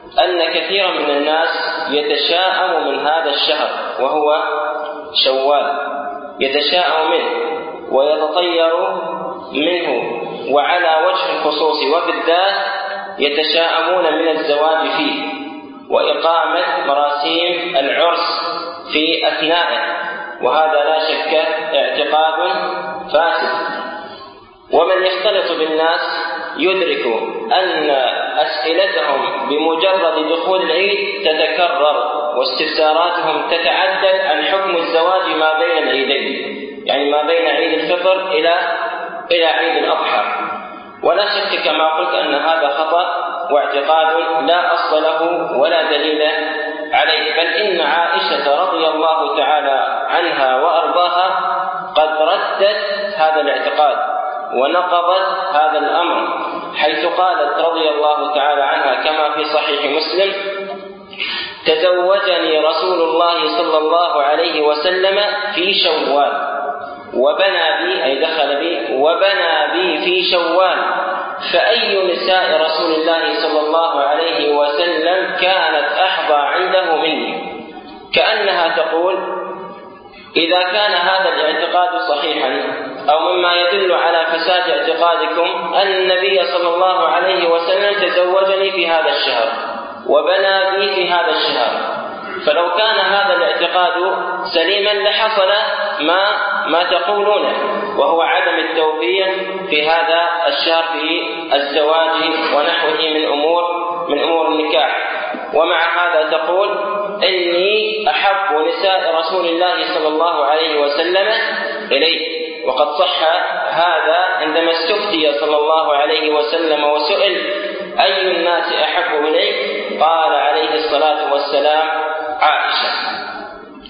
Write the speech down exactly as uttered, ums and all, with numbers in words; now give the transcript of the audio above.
أن كثيرا من الناس يتشاءم من هذا الشهر وهو شوال، يتشاءم منه ويتطير منه، وعلى وجه الخصوص وبالذات يتشاءمون من الزواج فيه وإقامة مراسيم العرس في أثنائه، وهذا لا شك اعتقاد فاسد. ومن يختلط بالناس يدرك أن أسئلتهم بمجرد دخول العيد تتكرر، واستفساراتهم تتعدد عن حكم الزواج ما بين العيدين، يعني ما بين عيد الفطر إلى إلى عيد الأضحى. ولا شك كما قلت أن هذا خطأ واعتقاد لا أصل له ولا دليل عليه، بل إن عائشة رضي الله تعالى عنها وأرضاها قد ردت هذا الاعتقاد ونقضت هذا الأمر، حيث قالت رضي الله تعالى عنها كما في صحيح مسلم: تزوجني رسول الله صلى الله عليه وسلم في شوال وبنى بي، أي دخل بي وبنى بي في شوال، فأي نساء رسول الله صلى الله عليه وسلم كانت أحظى عنده مني. كأنها تقول: إذا كان هذا الاعتقاد صحيحا أو مما يدل على فساد اعتقادكم أن النبي صلى الله عليه وسلم تزوجني في هذا الشهر وبنى بي في هذا الشهر، فلو كان هذا الاعتقاد سليما لحصل ما ما تقولونه، وهو عدم التوفيق في هذا الشهر في الزواج ونحوه من أمور من أمور النكاح. ومع هذا تقول: إني أحب نساء رسول الله صلى الله عليه وسلم إليه. وقد صح هذا عندما استفتي صلى الله عليه وسلم وسئل: أي الناس أحب إليك؟